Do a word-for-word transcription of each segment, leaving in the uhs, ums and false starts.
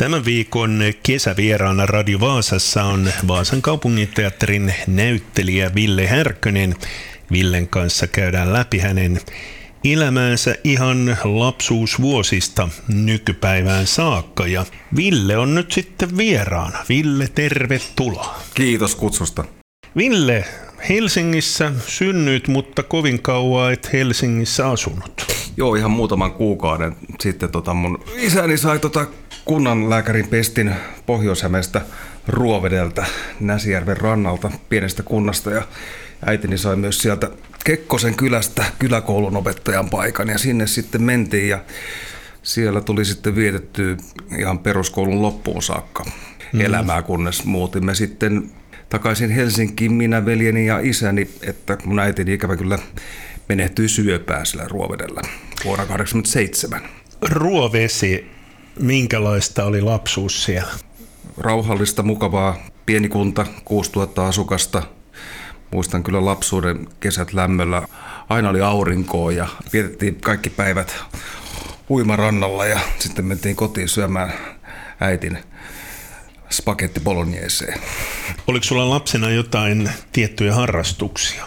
Tämän viikon kesävieraana Radio Vaasassa on Vaasan kaupunginteatterin näyttelijä Ville Härkönen. Villen kanssa käydään läpi hänen elämäänsä ihan lapsuusvuosista nykypäivään saakka. Ja Ville on nyt sitten vieraana. Ville, tervetuloa. Kiitos kutsusta. Ville, Helsingissä synnyit, mutta kovin kauan et Helsingissä asunut. Joo, ihan muutaman kuukauden sitten tota mun isäni sai tota kunnanlääkärin pestin Pohjois-Hämeestä Ruovedeltä, Näsijärven rannalta, pienestä kunnasta, ja äitini sai myös sieltä Kekkosen kylästä kyläkoulun opettajan paikan, ja sinne sitten mentiin, ja siellä tuli sitten vietettyä ihan peruskoulun loppuun saakka mm. elämää, kunnes muutimme sitten takaisin Helsinkiin, minä, veljeni ja isäni, että mun äitini ikävä kyllä menehtyi syöpään sillä Ruovedellä vuonna kahdeksankymmentäseitsemän. Ruovesi, minkälaista oli lapsuus siellä? Rauhallista, mukavaa, pieni kunta, kuusituhatta asukasta. Muistan kyllä lapsuuden kesät lämmöllä. Aina oli aurinkoa ja vietettiin kaikki päivät uimarannalla ja sitten mentiin kotiin syömään äitin spagetti bologneseen. Oliko sulla lapsena jotain tiettyjä harrastuksia?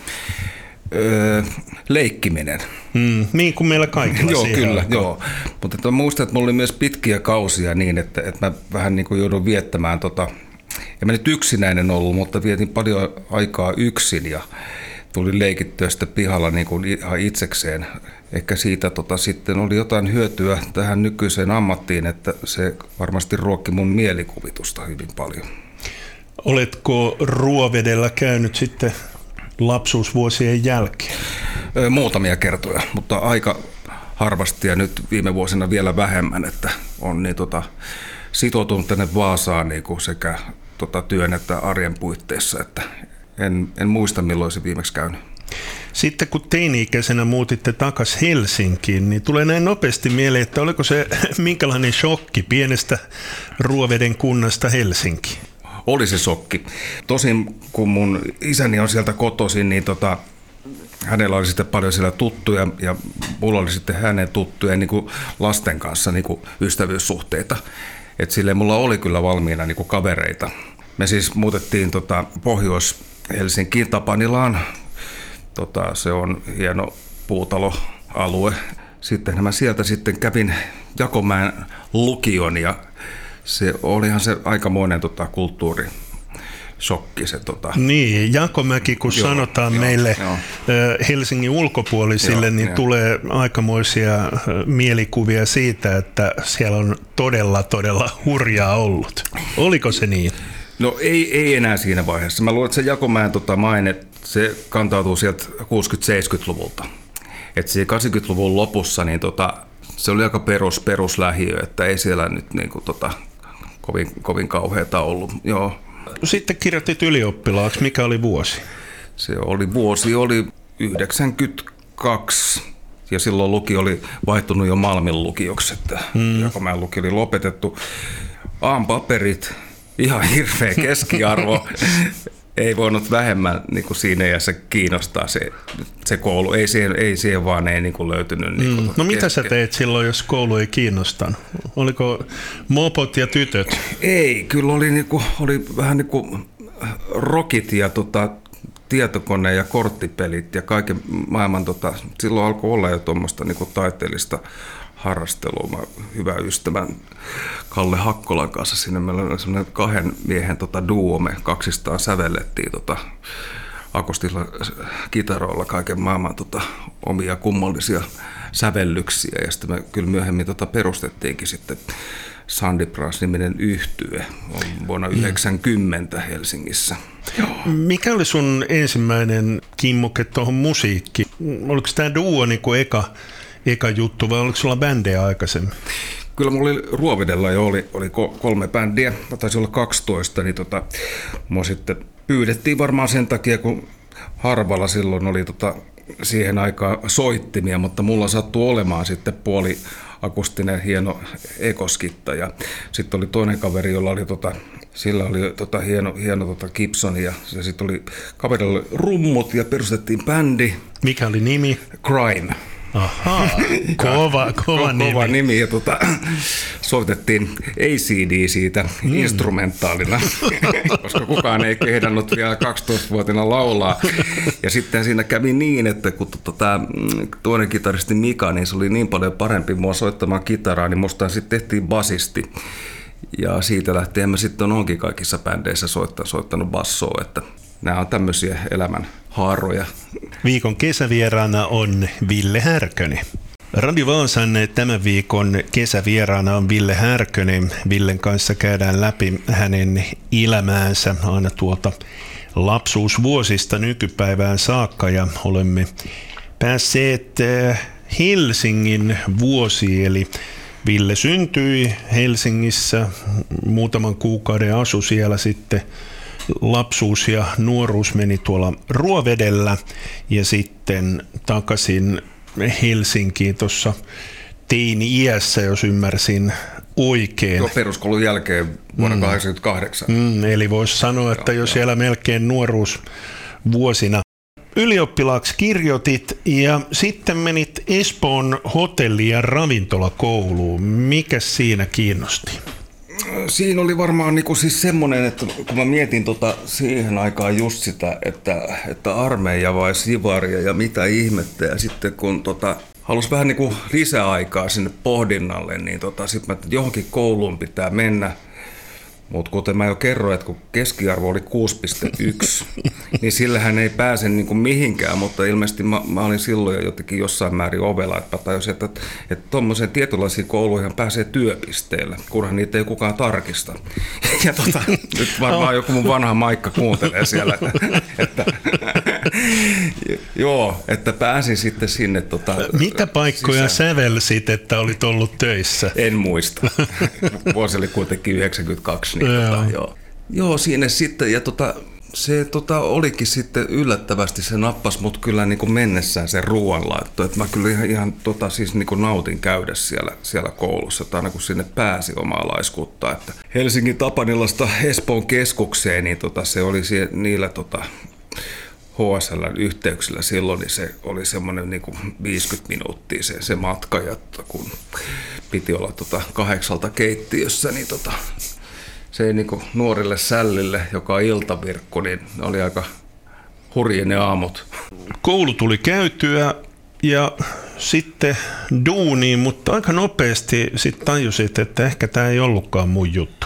Öö, leikkiminen. Mm, niin kuin meillä kaikilla. Joo, kyllä, aikaan. joo. Mutta muistan, että mulla oli myös pitkiä kausia niin, että, että mä vähän niin kuin joudun viettämään, tota, en mä nyt yksinäinen ollut, mutta vietin paljon aikaa yksin ja tuli leikittyä sitten pihalla niin kuin ihan itsekseen. Ehkä siitä tota, sitten oli jotain hyötyä tähän nykyiseen ammattiin, että se varmasti ruokki mun mielikuvitusta hyvin paljon. Oletko Ruovedellä käynyt sitten lapsuusvuosien jälkeen? Muutamia kertoja, mutta aika harvasti ja nyt viime vuosina vielä vähemmän, että on niin tota, sitoutunut tänne Vaasaan niin kuin sekä tota, työn että arjen puitteissa, että en, en muista milloin se viimeksi käynyt. Sitten kun teini-ikäisenä muutitte takaisin Helsinkiin, niin tulee näin nopeasti mieleen, että oliko se minkälainen shokki pienestä Ruoveden kunnasta Helsinkiin? Oli se shokki. Tosin kun mun isäni on sieltä kotoisin, niin tota, hänellä oli sitten paljon siellä tuttuja ja mulla oli sitten hänen tuttuja niin kuin lasten kanssa niin kuin ystävyyssuhteita. Et silleen mulla oli kyllä valmiina niin kuin kavereita. Me siis muutettiin tota, Pohjois-Helsinkiin Tapanilaan. Tota, se on hieno puutaloalue. Sitten mä sieltä sitten kävin Jakomäen lukion ja se olihan se aikamoinen tota, kulttuuri. Shokki se, tota. Niin, Jakomäki, kun joo, sanotaan joo, meille joo. Helsingin ulkopuolisille, joo, niin joo. tulee aikamoisia mielikuvia siitä, että siellä on todella, todella hurjaa ollut. Oliko se niin? No ei, ei enää siinä vaiheessa. Mä luulen, että se Jakomäen tota, maine, se kantautuu sieltä kuusikymmentä-seitsemänkymmentäluvulta. Että siinä kahdeksankymmentäluvun lopussa niin tota, se oli aika perus, peruslähiö, että ei siellä nyt niin kuin, tota, kovin, kovin kauheata ollut. Joo. Sitten kirjoitit ylioppilaaksi. Mikä oli vuosi? Se oli vuosi, oli yhdeksänkymmentäkaksi ja silloin lukio oli vaihtunut jo Malmin lukioksi, että hmm. Jakomäen lukio oli lopetettu. A-paperit, ihan hirveä keskiarvo. Ei voinut vähemmän niin kuin siinä iässä kiinnostaa se, se koulu. Ei siihen, ei siihen vaan ei niin kuin löytynyt. Niin kuin mm. No mitä sä teit silloin, jos koulu ei kiinnostanut? Oliko mopot ja tytöt? Ei, kyllä oli, niin kuin, oli vähän niin kuin rockit ja tota, tietokone ja korttipelit ja kaiken maailman. Tota, silloin alkoi olla jo tuommoista niin kuin taiteellista harrastelua. Mä hyvä ystävän Kalle Hakkolan kanssa siinä meillä oli semmoinen kahden miehen tota, duo, me kaksistaan sävellettiin tota, akustilla kitaroilla kaiken maailman tota, omia kummallisia sävellyksiä ja sitten me kyllä myöhemmin tota, perustettiinkin sitten Sandy Brass-niminen yhtye vuonna yhdeksänkymmentä Helsingissä. Mikä oli sun ensimmäinen kimmoke tuohon musiikkiin? Oliko tämä duo niin kuin eka Eka juttu, vai oliko sulla bändejä aikaisemmin? Kyllä mulla oli Ruovedella jo oli, oli kolme bändiä, taisi olla kaksitoista, niin tota, mua sitten pyydettiin varmaan sen takia, kun harvalla silloin oli tota, siihen aikaan soittimia, mutta mulla sattui olemaan sitten puoli akustinen hieno ekoskitta ja sitten oli toinen kaveri, jolla oli tota, sillä oli tota hieno, hieno tota Gibson ja, ja sitten oli kaverilla rummut ja perustettiin bändi. Mikä oli nimi? Crime. Ahaa, kova, kova nimi. Kova nimi ja tota, soitettiin A C D siitä mm. instrumentaalina, koska kukaan ei kehdannut vielä kaksitoistavuotiaana laulaa. Ja sitten siinä kävi niin, että kun tota, tämä toinen kitaristi Mika, niin se oli niin paljon parempi mua soittamaan kitaraa, niin musta sitten tehtiin basisti. Ja siitä lähtien mä sitten onkin kaikissa bändeissä soittanut, soittanut bassoa, että nämä on tämmöisiä elämän haaroja. Viikon kesävieraana on Ville Härkönen. Radio Vaasan tämän viikon kesävieraana on Ville Härkönen. Villen kanssa käydään läpi hänen elämäänsä aina tuolta lapsuusvuosista nykypäivään saakka ja olemme päässeet Helsingin vuosiin, eli Ville syntyi Helsingissä, muutaman kuukauden asui siellä sitten. Lapsuus ja nuoruus meni tuolla Ruovedellä ja sitten takaisin Helsinkiin tuossa teini-iässä, jos ymmärsin oikein. Tuo peruskoulun jälkeen vuonna mm. kahdeksankymmentäkahdeksan. Mm, eli voisi sanoa, että jo siellä melkein nuoruusvuosina. Ylioppilaaksi kirjoitit ja sitten menit Espoon hotelli- ja ravintolakouluun. Mikä siinä kiinnosti? Siinä oli varmaan niinku siis semmoinen, että kun mä mietin tota siihen aikaan just sitä, että, että armeija vai sivaria ja mitä ihmettä. Ja sitten kun tota, halusi vähän niinku lisäaikaa sinne pohdinnalle, niin tota, sitten mä, että johonkin kouluun pitää mennä. Mutta kuten mä jo kerroin, että kun keskiarvo oli kuusi pilkku yksi, niin sillähän ei pääse niinku mihinkään, mutta ilmeisesti mä, mä olin silloin jo jotenkin jossain määrin ovela, että tajusin, että tuommoiseen että tietynlaisiin kouluihin pääsee työpisteellä, kunhan niitä ei kukaan tarkista. Ja tota, nyt varmaan joku mun vanha Maikka kuuntelee siellä, että, joo, että pääsin sitten sinne. Tota, mitä paikkoja sisään sävelsit, että olit ollut töissä? En muista. Vuosi oli kuitenkin yhdeksänkymmentäkaksi. Niin tota, joo. joo, siinä sitten, ja tota, se tota, olikin sitten yllättävästi, se nappasi mut kyllä niin kuin mennessään sen ruoanlaitto, että mä kyllä ihan, ihan tota, siis niin kuin nautin käydä siellä, siellä koulussa, että aina kun sinne pääsi omaa laiskuttaa, että Helsingin Tapanilasta Espoon keskukseen, niin tota, se oli sie, niillä tota, H S L-yhteyksillä silloin, niin se oli semmoinen niin kuin viisikymmentä minuuttia se, se matka, ja kun piti olla tota, kahdeksalta keittiössä, niin tota, se ei niin kuin nuorille sällille, joka on iltavirkku, niin oli aika hurjia ne aamut. Koulu tuli käytyä ja sitten duuniin, mutta aika nopeasti sitten tajusit, että ehkä tämä ei ollutkaan mun juttu.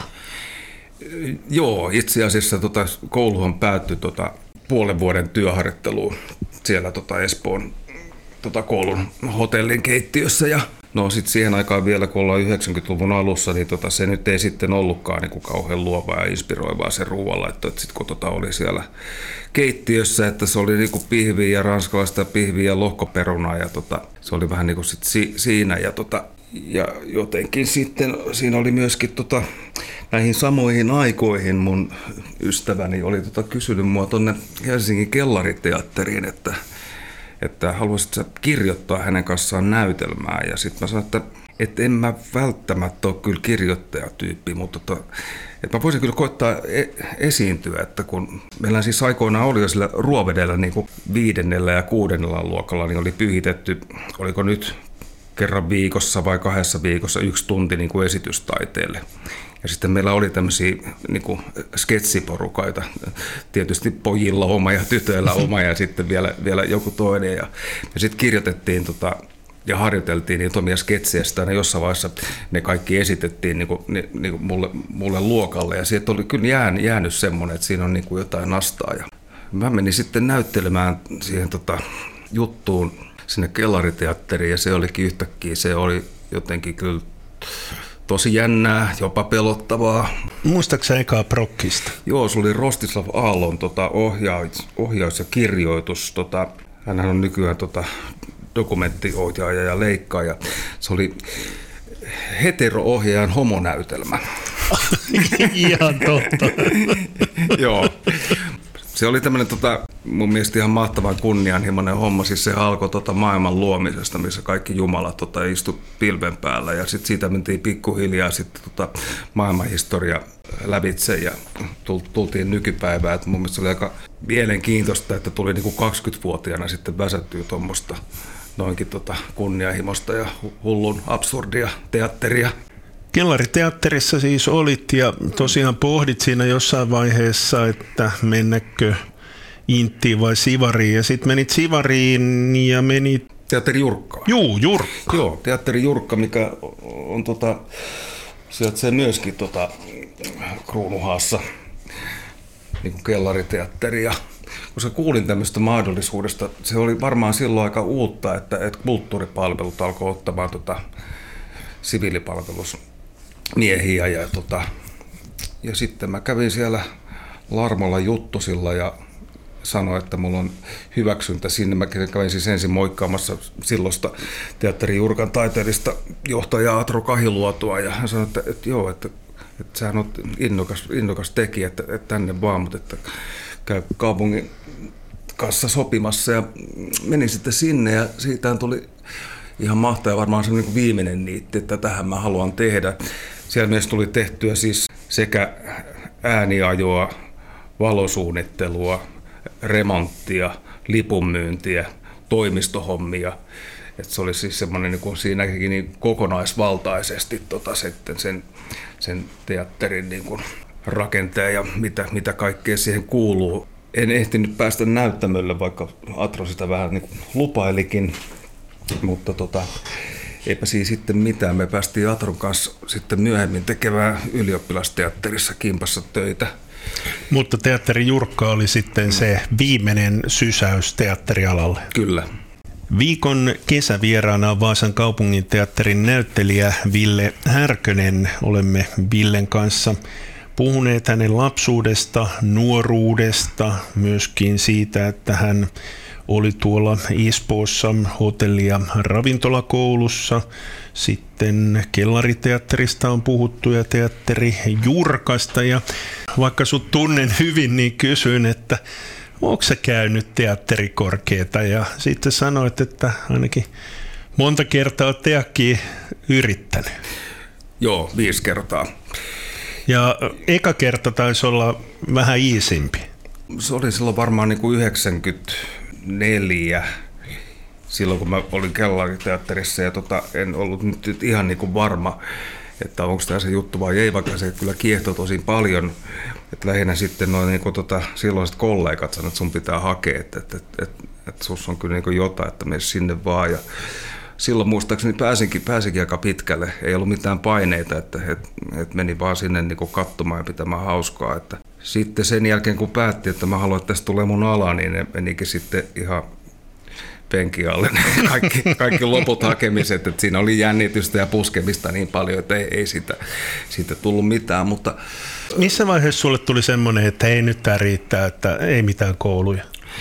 Joo, itse asiassa tota, kouluhan päättyi tota, puolen vuoden työharjoitteluun siellä tota, Espoon tota, koulun hotellin keittiössä. Ja no sitten siihen aikaan vielä, kun ollaan yhdeksänkymmentäluvun alussa, niin tota, se nyt ei sitten ollutkaan niin kuin kauhean luovaa ja inspiroivaa se ruoanlaitto. Sitten kun tota, oli siellä keittiössä, että se oli niin kuin pihviä ja ranskalaista pihviä ja lohkoperunaa ja tota, se oli vähän niin kuin sit si- siinä. Ja, tota, ja jotenkin sitten siinä oli myöskin tota, näihin samoihin aikoihin mun ystäväni oli tota, kysynyt mua tuonne Helsingin Kellariteatteriin, että että haluaisitko sä kirjoittaa hänen kanssaan näytelmää, ja sitten mä sanoin, että, että en mä välttämättä ole kyllä kirjoittajatyyppi, mutta to, että mä voisin kyllä koittaa e- esiintyä, että kun meillä siis aikoinaan oli jo sillä Ruovedellä niin kuin viidennellä ja kuudennella luokalla, niin oli pyhitetty, oliko nyt kerran viikossa vai kahdessa viikossa yksi tunti niin kuin esitystaiteelle. Ja sitten meillä oli tämmöisiä niin kuin sketsiporukaita, tietysti pojilla oma ja tytöillä oma ja sitten vielä, vielä joku toinen. Ja, ja sitten kirjoitettiin tota, ja harjoiteltiin niitä omia sketsejä, ja jossain vaiheessa ne kaikki esitettiin niin kuin, niin kuin mulle, mulle luokalle. Ja sieltä oli kyllä jään, jäänyt semmoinen, että siinä on niin kuin jotain nastaa. Ja mä menin sitten näyttelemään siihen tota, juttuun sinne Kellariteatteriin, ja se olikin yhtäkkiä, se oli jotenkin kyllä tosi jännää, jopa pelottavaa. Muistaaksä ekaa prokkista? Joo, se oli Rostislav Aallon tota, ohjaus, ohjaus ja kirjoitus. Tota, hänhän on nykyään tota, dokumenttiohjaaja ja leikkaaja. Se oli hetero-ohjaajan homonäytelmä. Ihan totta. Joo. Se oli tämmöinen tota, mun mielestä ihan mahtavan kunnianhimoinen homma. Siis se alkoi tota, maailman luomisesta, missä kaikki jumalat tota, istu pilven päällä. Ja sitten siitä mentiin pikkuhiljaa sitten tota, maailmanhistoria lävitse ja tultiin nykypäivään. Et mun mielestä se oli aika mielenkiintoista, että tuli niinku kaksikymmentävuotiaana sitten väsättyä tuommoista noinkin tota kunnianhimosta ja hullun absurdia teatteria. Kellariteatterissa siis olit ja tosiaan pohdit siinä jossain vaiheessa, että mennäkö Inttiin vai Sivariin, ja sitten menit Sivariin ja menit... Teatteri Jurkka. Juu, Jurkka. Joo, Teatteri Jurkka, mikä on tota, sijaitsee myöskin tota, Kruunuhaassa, niin kuin kellariteatteri. Ja koska kuulin tämmöistä mahdollisuudesta, se oli varmaan silloin aika uutta, että, että kulttuuripalvelut alkoi ottamaan tota, siviilipalvelusmiehiä. Ja, tota, ja sitten mä kävin siellä Larmolla Juttosilla ja sanoi, että mulla on hyväksyntä sinne. Mä kävin siis ensin moikkaamassa silloista Teatteri Jurkan taiteellista johtajaa Atro Kahiluotoa, ja hän sanoi, että, että joo, että, että sähän oot innokas, innokas tekijä, että, että tänne vaan, mutta että käy kaupungin kanssa sopimassa, ja menin sitten sinne, ja siitä tuli ihan mahtava, varmaan se niin viimeinen niitti, että tähän mä haluan tehdä. Siellä myös tuli tehtyä siis sekä ääniajoa, valosuunnittelua, remonttia, lipunmyyntiä, toimistohommia. Et se oli siis semmoinen niin kuin siinäkin niin kokonaisvaltaisesti tota, sitten sen, sen teatterin niin kuin rakenteen ja mitä, mitä kaikkea siihen kuuluu. En ehtinyt päästä näyttämölle, vaikka Atro sitä vähän niin kuin lupailikin, mutta tota, eipä siinä sitten mitään. Me päästiin Atron kanssa sitten myöhemmin tekemään ylioppilasteatterissa Kimpassa töitä. Mutta Teatteri Jurkka oli sitten se viimeinen sysäys teatterialalle. Kyllä. Viikon kesävieraana on Vaasan kaupunginteatterin näyttelijä Ville Härkönen. Olemme Villen kanssa puhuneet hänen lapsuudesta, nuoruudesta, myöskin siitä, että hän oli tuolla Espoossa hotelli- ja ravintolakoulussa. Sitten kellariteatterista on puhuttu ja Teatteri Jurkasta. Ja vaikka sut tunnen hyvin, niin kysyn, että onko sä käynyt teatterikorkeata? Ja sitten sanoit, että ainakin monta kertaa oot teakkiin yrittänyt. Joo, viisi kertaa. Ja eka kerta taisi olla vähän iisimpi. Se oli silloin varmaan niin kuin yhdeksänkymmentäneljä, silloin kun mä olin kellariteatterissa, ja tota, en ollut nyt ihan niin kuin varma, että onko tämä se juttu vai ei, vaikka se kyllä kiehtoi tosi paljon. Että lähinnä sitten noin niin kuin tota, silloiset kollegat sanoivat, että sun pitää hakea, että, että, että, että, että sus on kyllä niin kuin jotain, että mene sinne vaan. Ja silloin muistaakseni pääsinkin, pääsinkin aika pitkälle, ei ollut mitään paineita, että, että, että meni vaan sinne niin kuin katsomaan ja pitämään hauskaa. Että sitten sen jälkeen kun päätti, että mä haluan, että tästä tulee mun ala, niin ne menikin sitten ihan penkin alle kaikki, kaikki loput hakemiset, että siinä oli jännitystä ja puskemista niin paljon, että ei, ei siitä, siitä tullut mitään. Mutta missä vaiheessa sulle tuli semmoinen, että ei nyt tää riittää, että ei mitään kouluja?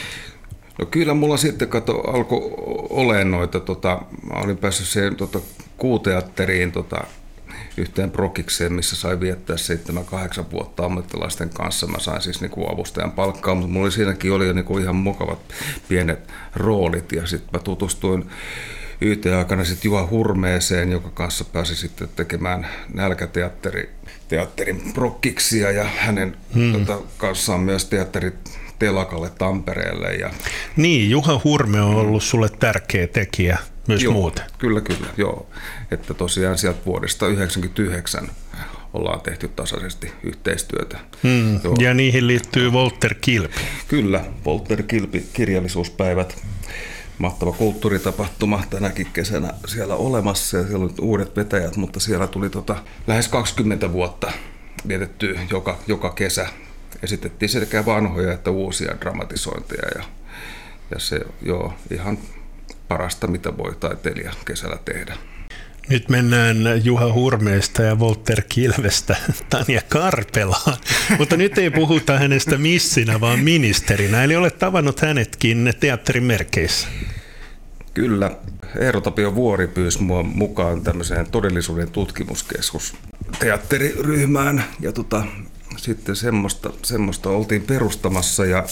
No kyllä mulla sitten kato, alkoi olemaan noita, tota, mä olin päässyt siihen tota, kuuteatteriin tota, yhteen prokikseen, missä sai viettää seitsemän kahdeksan vuotta ammattilaisten kanssa. Mä sain siis niinku avustajan palkkaa, mutta mulla oli siinäkin oli jo niinku ihan mukavat pienet roolit. Ja sitten mä tutustuin Y T-aikana sitten Juha Hurmeeseen, joka kanssa pääsi sitten tekemään nälkäteatterin teatterin prokkiksia, ja hänen hmm. tota, kanssaan myös teatterit Telakalle Tampereelle. Ja niin, Juha Hurme on ollut sulle tärkeä tekijä myös joo, muuten. Kyllä, kyllä, joo. Että tosiaan sieltä vuodesta yhdeksänkymmentäyhdeksän ollaan tehty tasaisesti yhteistyötä. Hmm. Ja niihin liittyy Walter Kilpi. Kyllä, Walter Kilpi, kirjallisuuspäivät. Mahtava kulttuuritapahtuma tänäkin kesänä siellä olemassa, ja siellä on uudet vetäjät, mutta siellä tuli tota lähes kaksikymmentä vuotta vietetty joka, joka kesä. Esitettiin sekä vanhoja että uusia dramatisointeja, ja, ja se joo, ihan parasta, mitä voi taiteilija kesällä tehdä. Nyt mennään Juha Hurmeesta ja Walter Kilvestä Tanja Karpelaan, mutta nyt ei puhuta hänestä missinä, vaan ministerinä, eli olet tavannut hänetkin teatterin merkeissä. Kyllä. Eero Tapio Vuori pyysi mua mukaan tämmöiseen todellisuuden tutkimuskeskus teatteriryhmään, ja tota, sitten semmoista, semmoista oltiin perustamassa, ja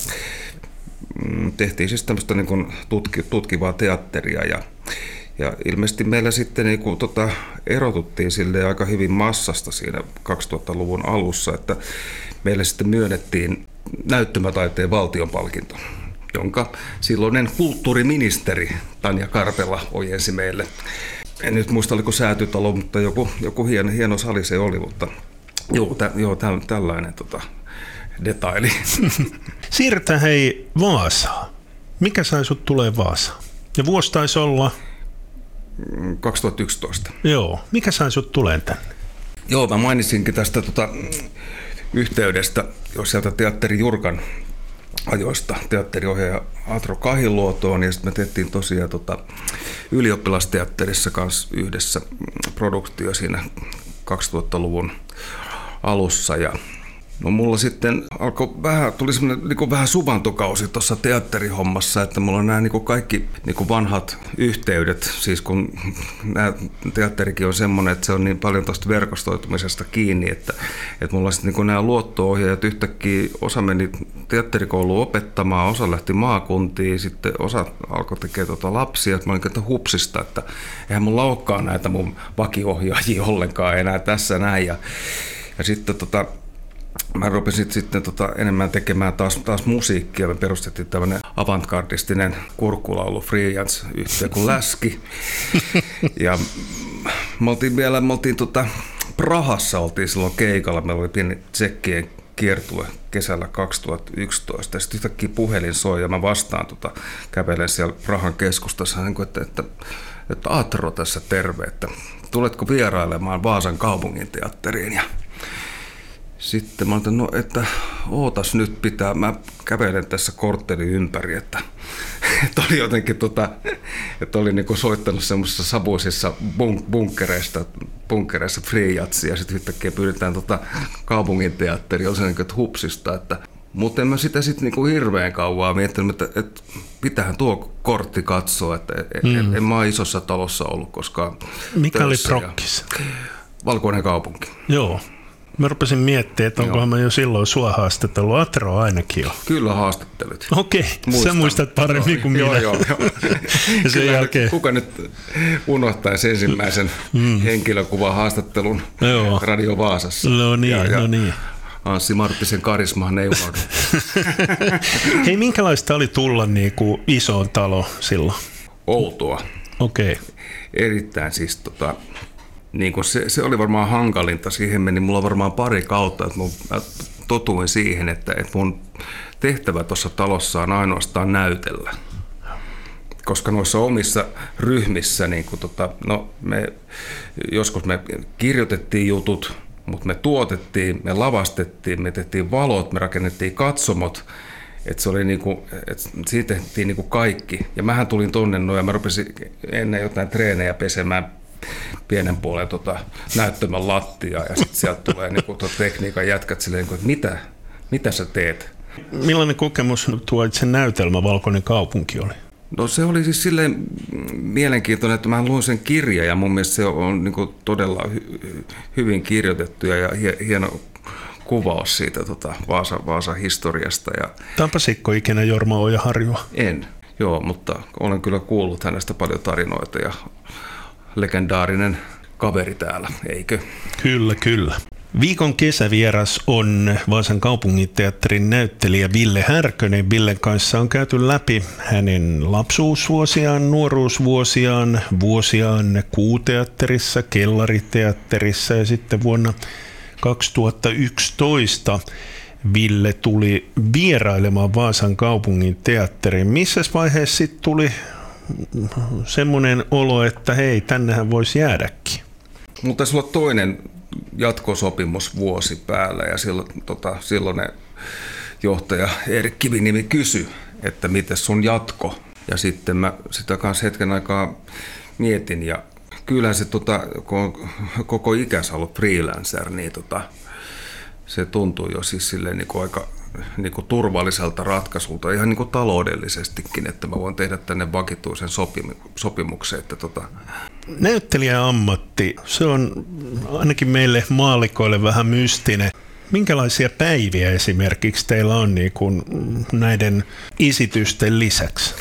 mm, tehtiin siis tämmöistä niin kuin tutki, tutkivaa teatteria, ja Ja ilmeisesti meillä sitten niin kuin, tota, erotuttiin sille aika hyvin massasta siinä kaksituhattaluvun alussa, että meille sitten myönnettiin näyttämötaiteen valtionpalkinto jonka silloinen kulttuuriministeri Tanja Karpela ojensi meille. En nyt muista, oliko Säätytalo, mutta joku, joku hieno, hieno sali se oli, mutta joo, tä, joo tä, tällainen tota, detaili. Siirrytään hei Vaasaan. Mikä sai sut tulee Vaasaan? Ja vuosi taisi olla? kaksituhattayksitoista. Joo. Mikä sai sut tuleen tänne? Joo, mä mainitsinkin tästä tota, yhteydestä, jos sieltä Teatteri Jurkan ajoista teatteriohjaaja Atro Kahiluotoon, ja sitten me tehtiin tosiaan tota, ylioppilasteatterissa kanssa yhdessä produktio siinä kaksituhattaluvun alussa, ja no mulla sitten alkoi vähän, tuli semmoinen niin vähän suvantokausi tuossa teatterihommassa, että mulla on nämä niin kaikki niin vanhat yhteydet, siis kun nämä teatterikin on semmoinen, että se on niin paljon tuosta verkostoitumisesta kiinni, että, että mulla sitten niin nämä luotto-ohjaajat yhtäkkiä, osa meni teatterikouluun opettamaan, osa lähti maakuntiin, sitten osa alkoi tekemään tuota lapsia, että mä olin että hupsista, että eihän mulla olekaan näitä mun vakiohjaajia ollenkaan enää tässä näin, ja, ja sitten tota, mä rupesin sitten tota enemmän tekemään taas, taas musiikkia. Me perustettiin tämmöinen avantgardistinen kurkkulaulu freelance-yhtiö kuin Läski. Ja me oltiin vielä, me oltiin tota, Prahassa oltiin silloin keikalla. Meillä oli pieni tsekkien kiertue kesällä kaksituhattayksitoista. Ja sitten yhtäkkiä puhelin soi ja mä vastaan tota, kävelen siellä Prahan keskustassa, että, että, että Atro tässä terve, että tuletko vierailemaan Vaasan kaupunginteatteriin? Ja sitten mä olin, no, että ootas nyt pitää, mä kävelen tässä korttelin ympäri, että, että oli jotenkin tota, että oli niinku soittanut semmoisissa savuisissa bunk- bunkkereissa, bunkkereissa freejatsia, ja sitten yhtäkkiä pyydetään tota kaupunginteatteriin, oli se niin, että hupsista, että, mutta en mä sitä sitten niinku hirveän kauan miettinyt, että, että pitähän tuo kortti katsoa, että mm. en, en mä ole isossa talossa ollut koskaan. Mikä oli prokkis? Valkoinen kaupunki. Joo. Mä rupesin miettimään, että onkohan mä jo silloin sua haastatellut. Atro ainakin jo. Kyllä haastattelut. Okei, okay. Sä muistat paremmin kuin minä. Joo, joo, joo. Ja sen jälkeen... Kuka nyt unohtaisi ensimmäisen mm. henkilökuvan haastattelun joo. Radio Vaasassa? No niin, ja, ja no niin. Anssi Marttisen karismahan ei unohdu. Hei, minkälaista oli tulla niin kuin isoon talo silloin? Outoa. Okei. Okay. Erittäin siis tota... Niin se, se oli varmaan hankalinta, siihen meni mulla varmaan pari kautta, että mä totuin siihen, että, että mun tehtävä tuossa talossa on ainoastaan näytellä. Koska noissa omissa ryhmissä, niin kun tota, no me, joskus me kirjoitettiin jutut, mutta me tuotettiin, me lavastettiin, me tehtiin valot, me rakennettiin katsomot, että se oli niinku, että siitä tehtiin niinku kaikki. Ja mähän tulin tonne noin ja mä rupesin ennen jotain treenejä pesemään pienen puolen tota, näyttämän lattia, ja sitten sieltä tulee niinku, tota, tekniikan jätkät silleen, että mitä, mitä sä teet? Millainen kokemus tuo itse näytelmä Valkoinen kaupunki oli? No se oli siis silleen mielenkiintoinen, että mä luin sen kirjan, ja mun mielestä se on niinku, todella hy- hyvin kirjoitettu ja hie- hieno kuvaus siitä tota, Vaasa, Vaasan historiasta. Ja... Tapasitko ikinä Jorma Ojaharjua? En, joo, mutta olen kyllä kuullut hänestä paljon tarinoita ja legendaarinen kaveri täällä, eikö? Kyllä, kyllä. Viikon kesävieras on Vaasan kaupunginteatterin näyttelijä Ville Härkönen. Villen kanssa on käyty läpi hänen lapsuusvuosiaan, nuoruusvuosiaan, vuosiaan Kuuteatterissa, Kellariteatterissa ja sitten vuonna kaksituhattayksitoista Ville tuli vierailemaan Vaasan kaupunginteatteriin. Missäs vaiheessa sitten tuli semmoinen olo, että hei, tännehän voisi jäädäkin? Mutta taisi olla toinen jatkosopimusvuosi päällä, ja silloin, tota, silloinen johtaja Erik Kivinimi kysyi, että miten sun jatko? Ja sitten mä sitä kanssa hetken aikaa mietin, ja kyllä se, tota, kun on koko ikänsä ollut freelancer, niin tota, se tuntuu jo siis silleen niin kuin aika niin kuin turvalliselta ratkaisulta, ihan niin kuin taloudellisestikin, että mä voin tehdä tänne vakituisen sopimuksen. Että tota. Näyttelijäammatti, se on ainakin meille maallikoille vähän mystinen. Minkälaisia päiviä esimerkiksi teillä on niin kuin näiden esitysten lisäksi?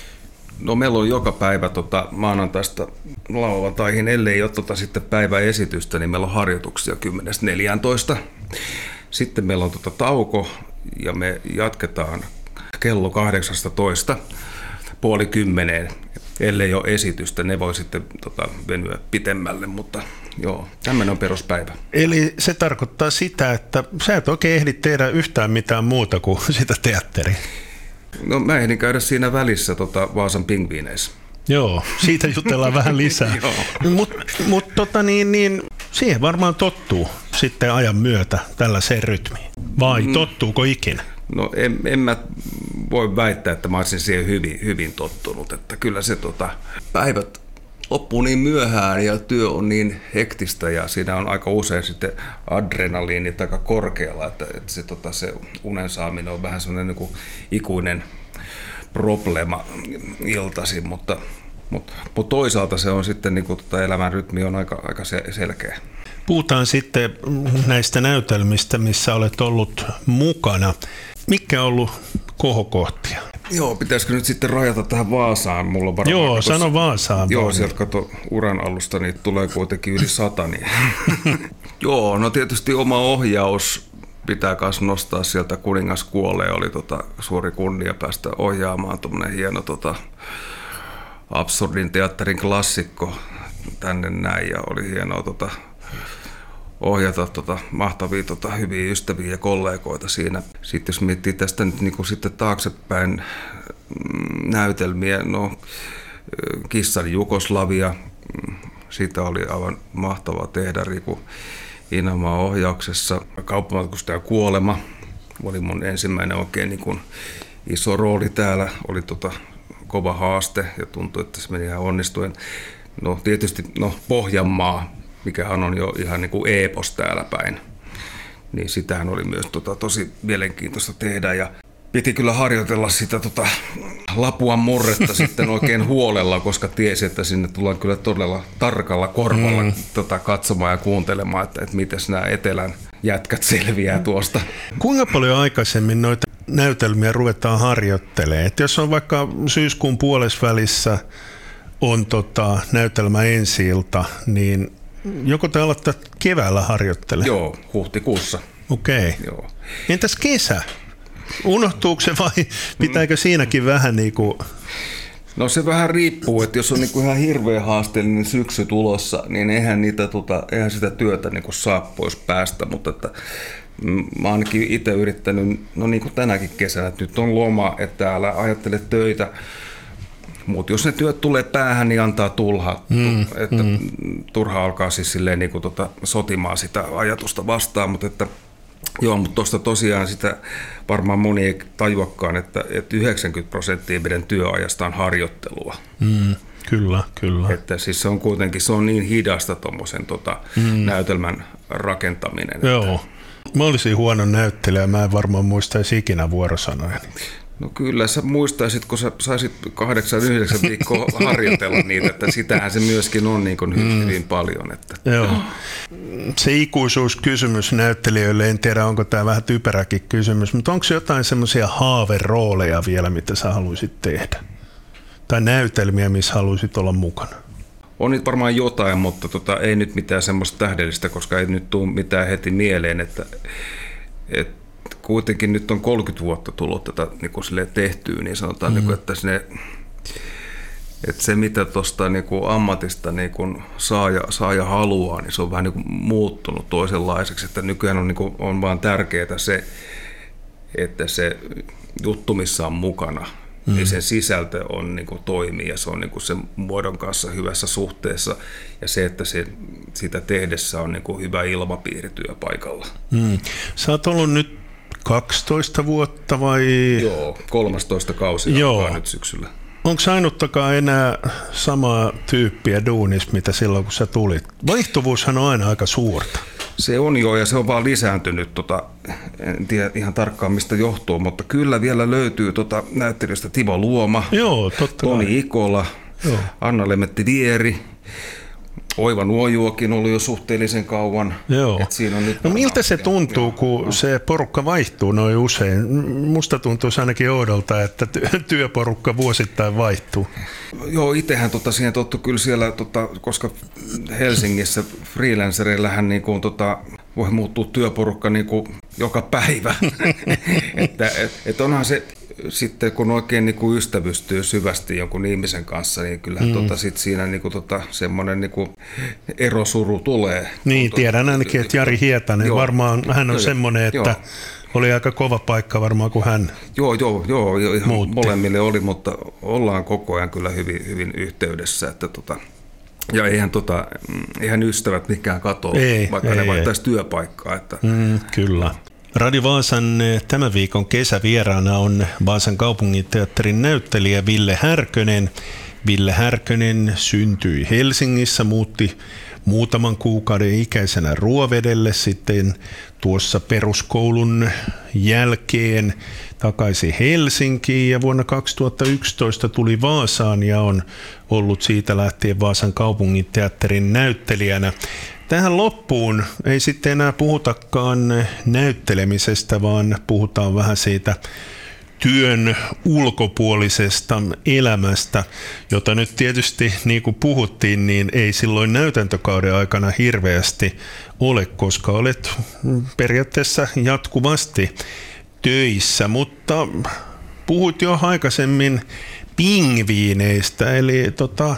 No meillä on joka päivä tota, maanantaista lauantaihin, ellei ole tota, sitten päiväesitystä, niin meillä on harjoituksia kymmenestä neljääntoista. Sitten meillä on tota, tauko ja me jatketaan kello kahdeksastatoista puoli kymmeneen, ellei ole esitystä, ne voi sitten tota, venyä pitemmälle, mutta joo, tämmöinen on peruspäivä. Eli se tarkoittaa sitä, että sä et oikein ehdi tehdä yhtään mitään muuta kuin sitä teatteria. No mä ehdin käydä siinä välissä tota, Vaasan pingviineissä. Joo, siitä jutellaan vähän lisää. Mutta mut, tota, niin, niin, siihen varmaan tottuu sitten ajan myötä tällaiseen rytmiin. Vai mm. tottuuko ikinä? No en, en mä voi väittää, että mä olisin siihen hyvin, hyvin tottunut. Että kyllä se tota, päivät loppuu niin myöhään ja työ on niin hektistä ja siinä on aika usein sitten adrenaliinit aika korkealla, että, että se, tota, se unen saaminen on vähän semmoinen niin kuin ikuinen probleema iltaisin, mutta, mutta, mutta toisaalta se on sitten niin kuin, tota, elämän rytmi on aika, aika selkeä. Puhutaan sitten näistä näytelmistä, missä olet ollut mukana. Mitkä on ollut kohokohtia? Joo, pitäisikö nyt sitten rajata tähän Vaasaan? Mulla on varmaan, joo, katos, sano Vaasaan. Joo, sieltä kato uran alusta, niin tulee kuitenkin yli sata. Niin. Joo, no tietysti oma ohjaus pitää myös nostaa sieltä. Kuningas kuolee, oli tota suuri kunnia päästä ohjaamaan tuommoinen hieno tota, absurdin teatterin klassikko tänne näin, ja oli hienoa tota, ohjata tota, mahtavia tota, hyviä ystäviä ja kollegoita siinä. Sitten jos miettii tästä nyt niin kuin sitten taaksepäin mm, näytelmiä, no Kissan Jugoslavia, siitä oli aivan mahtavaa tehdä Riku Inamaa ohjauksessa. Kauppamatkustajan kuolema oli mun ensimmäinen oikein niin kuin iso rooli täällä, oli tota, kova haaste ja tuntui, että se meni ihan onnistuen. No tietysti no, Pohjanmaa, mikähän on jo ihan niin kuin eepos täällä päin, niin sitähän oli myös tota, tosi mielenkiintoista tehdä ja piti kyllä harjoitella sitä tota, Lapuan murretta sitten oikein huolella, koska tiesi, että sinne tullaan kyllä todella tarkalla korvalla mm. tota, katsomaan ja kuuntelemaan, että, että miten nämä etelän jätkät selviää tuosta. Kuinka paljon aikaisemmin noita näytelmiä ruvetaan harjoittelemaan? Et jos on vaikka syyskuun puolesvälissä on tota, näytelmä ensi-ilta, niin joko te aloittaa keväällä harjoittelemaan? Joo, huhtikuussa. Okei. Joo. Entäs kesä? Unohtuuko se vai pitääkö siinäkin vähän niin kuin... No se vähän riippuu, että jos on niin kuin ihan hirveän haasteellinen syksy tulossa, niin eihän, niitä, tota, eihän sitä työtä niin kuin saa pois päästä, mutta että mä ainakin itse yrittänyt, no niin kuin tänäkin kesänä, että nyt on loma, että älä ajattele töitä, mutta jos ne työt tulee päähän, niin antaa tulha, mm, että mm. turha alkaa siis silleen niin kuin tota sotimaan sitä ajatusta vastaan, mutta että joo, mutta tuosta tosiaan sitä varmaan moni ei tajuakaan, että, että yhdeksänkymmentä prosenttia meidän työajasta on harjoittelua. Mm, kyllä, kyllä. Että siis se on kuitenkin se on niin hidasta tuommoisen tota, mm. näytelmän rakentaminen. Joo. Että... Mä olisin huono näyttelijä, mä en varmaan muistaisi ikinä vuorosanoja. No kyllä, sä muistaisit, kun sä saisit kahdeksan, yhdeksän viikkoa harjoitella niitä, että sitähän se myöskin on niin kuin hyvin, hyvin paljon. Että. Joo. Se ikuisuuskysymys näyttelijöille, en tiedä onko tämä vähän typeräkin kysymys, mutta onko jotain semmoisia haaverooleja vielä, mitä sä haluaisit tehdä? Tai näytelmiä, missä haluaisit olla mukana? On nyt varmaan jotain, mutta tota, ei nyt mitään semmoista tähdellistä, koska ei nyt tule mitään heti mieleen, että... että kuitenkin nyt on kolmekymmentä vuotta tullut tätä niin kuin tehtyä, niin sanotaan, mm-hmm. niin kuin, että, sinne, että se mitä tuosta niin kuin ammatista niin kuin saa, ja, saa ja haluaa, niin se on vähän niin kuin muuttunut toisenlaiseksi, että nykyään on, niin kuin, on vaan tärkeää se, että se juttu, missä on mukana, mm-hmm. niin sen sisältö on, niin kuin, toimii ja se on niin kuin sen muodon kanssa hyvässä suhteessa ja se, että se, sitä tehdessä on niin kuin hyvä ilmapiiri työpaikalla. Mm. Sä oot ollut nyt kaksitoista vuotta vai? Joo, kolmastoista kausi alkaa nyt syksyllä. Onko ainuttakaan enää samaa tyyppiä duunis, mitä silloin kun sä tulit? Vaihtuvuushan on aina aika suurta. Se on jo ja se on vaan lisääntynyt, tota, en tiedä ihan tarkkaan mistä johtuu, mutta kyllä vielä löytyy tota, näyttelijöistä Timo Luoma, Joo, totta Toni kai. Ikola, Joo. Anna Lemetti-Vieri. Oiva Nuojuokin oli jo suhteellisen kauan. Joo. Siinä on nyt no miltä se tuntuu, joo, kun no. se porukka vaihtuu noin usein? Musta tuntuu ainakin oudolta, että työporukka vuosittain vaihtuu. Joo, itsehän tota, siihen tottu kyllä siellä, tota, koska Helsingissä freelancereillähän niin kuin, tota, voi muuttua työporukka niin kuin joka päivä. että et, et onhan se sitten kun oikein niin kuin ystävystyy syvästi jonkun ihmisen kanssa, niin kyllähän mm. tota, sit siinä niin kuin, tota, semmoinen niin kuin erosuru tulee. Niin, tiedän ainakin, että Jari Hietanen, joo, varmaan hän on joo, semmoinen, että joo. Oli aika kova paikka varmaan, kun hän Joo, joo, joo ihan muutti. Molemmille oli, mutta ollaan koko ajan kyllä hyvin, hyvin yhteydessä, että tota, ja eihän, tota, eihän ystävät mikään katoa, ei, vaikka ei, ne vaihtaisi työpaikkaa. Että. Mm, kyllä. Radio Vaasan tämän viikon kesävieraana on Vaasan kaupunginteatterin näyttelijä Ville Härkönen. Ville Härkönen syntyi Helsingissä, muutti muutaman kuukauden ikäisenä Ruovedelle, sitten tuossa peruskoulun jälkeen takaisin Helsinkiin ja vuonna kaksituhattayksitoista tuli Vaasaan ja on ollut siitä lähtien Vaasan kaupunginteatterin näyttelijänä. Tähän loppuun ei sitten enää puhutakaan näyttelemisestä, vaan puhutaan vähän siitä työn ulkopuolisesta elämästä, jota nyt tietysti niin kuin puhuttiin, niin ei silloin näytäntökauden aikana hirveästi ole, koska olet periaatteessa jatkuvasti töissä, mutta puhut jo aikaisemmin pingviineistä, eli tota,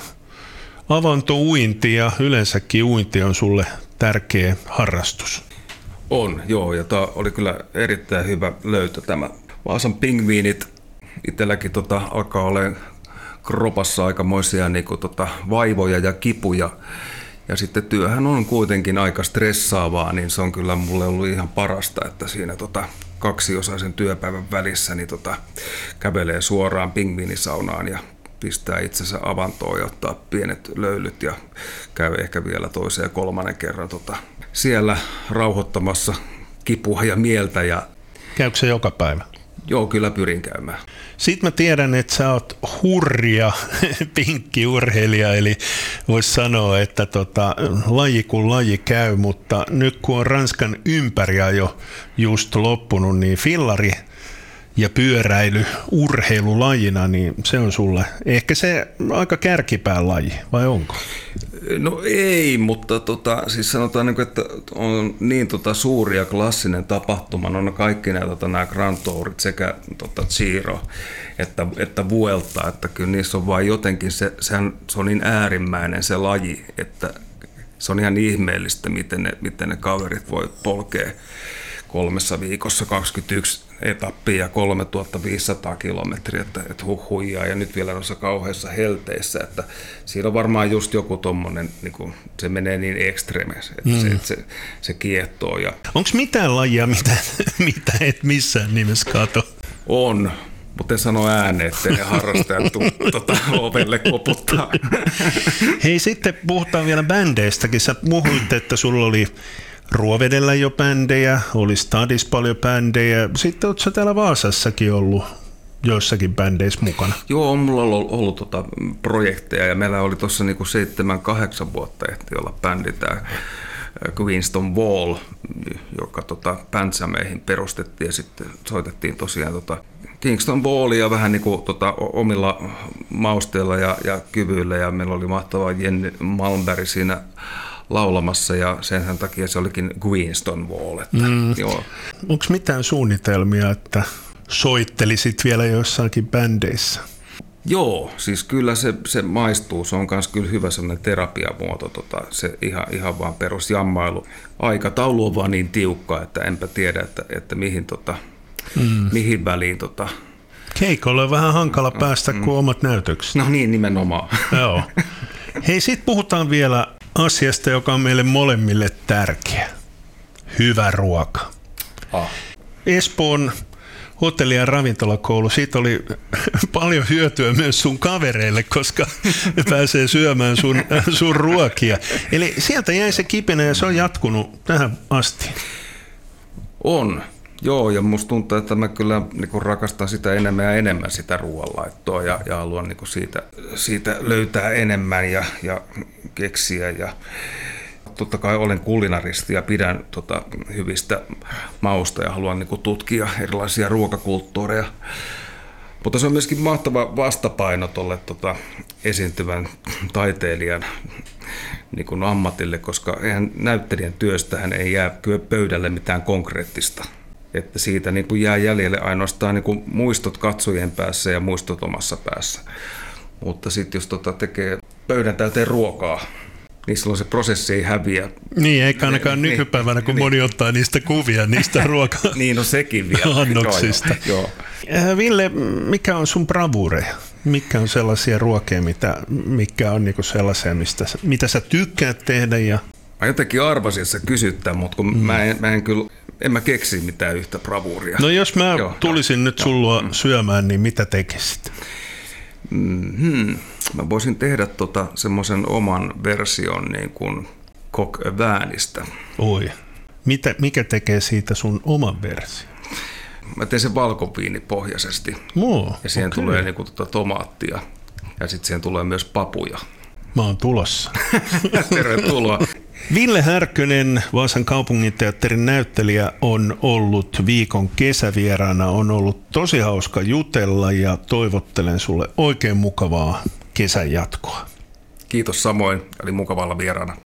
avantouinti ja yleensäkin uinti on sulle tärkeä harrastus. On, joo, ja tämä oli kyllä erittäin hyvä löytö tämä. Vaasan pingviinit itselläkin tota, alkaa olemaan kropassa aikamoisia niin kuin, tota, vaivoja ja kipuja. Ja sitten työhän on kuitenkin aika stressaavaa, niin se on kyllä mulle ollut ihan parasta, että siinä tota, kaksiosaisen työpäivän välissä niin, tota, kävelee suoraan pingviinisaunaan ja pistää itsensä avantoon ja ottaa pienet löylyt ja käy ehkä vielä toisen ja kolmannen kerran tota, siellä rauhoittamassa kipua ja mieltä. Ja käykö se joka päivä? Joo, kyllä pyrin käymään. Sitten mä tiedän, että sä oot hurja pinkkiurheilija, eli voisi sanoa, että tota, laji kun laji käy, mutta nyt kun on Ranskan ympäriajo just loppunut, niin fillari ja pyöräily urheilulajina, niin se on sulle ehkä se aika kärkipään laji, vai onko? No ei, mutta tota, siis sanotaan, että on niin tota suuri ja klassinen tapahtuma, on kaikki nämä, tota, nämä Grand Tourit sekä tota, Giro että, että Vuelta, että kyllä niissä on vain jotenkin, se, sehän, se on niin äärimmäinen se laji, että se on ihan ihmeellistä, miten ne, miten ne kaverit voi polkea kolmessa viikossa kaksikymmentäyksi etappia ja kolmetuhattaviisisataa kilometriä, että, että huh huijaa, ja nyt vielä noissa kauheissa helteissä, että siinä on varmaan just joku tommonen, niin kuin, se menee niin ekstremes, että mm. se, että se, se kiehtoo. Ja onko mitään lajia, mitä, mitä et missään nimessä kato? On, mutta en sano ääneen, ettei ne harrastajat tuu tuota, ovelle koputtaa. Hei, sitten puhutaan vielä bändeistäkin. Sä puhuit, että sulla oli Ruovedellä jo bändejä, oli Stadis paljon bändejä. Sitten ootko sä täällä Vaasassakin ollut joissakin bändeissä mukana? Joo, on mulla ollut, ollut tota, projekteja ja meillä oli tuossa niinku seitsemän, kahdeksan vuotta ehti olla bändi tää Queenston Wall, joka tota, Päntsämeihin perustettiin ja sitten soitettiin tosiaan tota Kingston Wallia vähän niinku tota, omilla mausteilla ja, ja kyvyillä ja meillä oli mahtava Jenny Malmberg siinä laulamassa ja sen takia se olikin Queenston Wall. Että, mm. Onko mitään suunnitelmia, että soittelisit vielä joissakin bändeissä? Joo, siis kyllä se, se maistuu. Se on myös kyllä hyvä sellainen terapiamuoto. Tota, se ihan, ihan vaan perusjammailu. Aikataulu on vaan niin tiukka, että enpä tiedä, että, että mihin, tota, mm. mihin väliin. Tota. Keikolle on vähän hankala päästä mm. kuin omat näytökset. No niin, nimenomaan. Joo. Hei, sit puhutaan vielä asiasta, joka on meille molemmille tärkeä. Hyvä ruoka. Ah. Espoon hotelli- ja ravintolakoulu, siitä oli paljon hyötyä myös sun kavereille, koska pääsee syömään sun, sun ruokia. Eli sieltä jäi se kipinä ja se on jatkunut tähän asti. On. Joo, ja musta tuntuu, että mä kyllä niin rakastan sitä enemmän ja enemmän sitä ruoanlaittoa ja, ja haluan niin siitä, siitä löytää enemmän ja, ja keksiä. Ja totta kai olen kulinaristi ja pidän tota, hyvistä mausta ja haluan niin tutkia erilaisia ruokakulttuureja. Mutta se on myöskin mahtava vastapaino tuolle tota, esiintyvän taiteilijan niin kuin ammatille, koska eihän näyttelijän työstähän ei jää pöydälle mitään konkreettista. että siitä niin kuin jää jäljelle ainoastaan niin kuin muistot katsojien päässä ja muistot omassa päässä. Mutta sitten jos tota tekee pöydän täyteen ruokaa, niin silloin se prosessi ei häviä. Niin, eikä ainakaan niin, nykypäivänä, kun niin, moni ottaa niistä kuvia, niistä ruokaa. Niin, no sekin vielä. Annoksista. Joo, joo. Ville, mikä on sun bravureja? Mitkä on sellaisia ruokia, mitä, mikä on niinku sellaisia, mistä, mitä sä tykkäät tehdä? Ja... Mä jotenkin arvasin, että sä kysyttää, mutta kun mm. mä, en, mä en kyllä, en mä keksi mitään yhtä bravuuria. No jos mä joo, tulisin joo, nyt joo, sulla mm. syömään, niin mitä tekisit? Mm-hmm. Mä voisin tehdä tota, semmoisen oman version niin kuin coq au vinista. Oi. Mitä, mikä tekee siitä sun oman version? Mä teen sen valkoviinipohjaisesti. Moo, ja siihen okay. tulee niin kuin tota tomaattia. Ja sitten siihen tulee myös papuja. Mä oon tulossa. Tervetuloa. Ville Härkönen, Vaasan kaupunginteatterin näyttelijä, on ollut viikon kesävieraana. On ollut tosi hauska jutella ja toivottelen sulle oikein mukavaa kesän jatkoa. Kiitos samoin, oli mukavalla vieraana.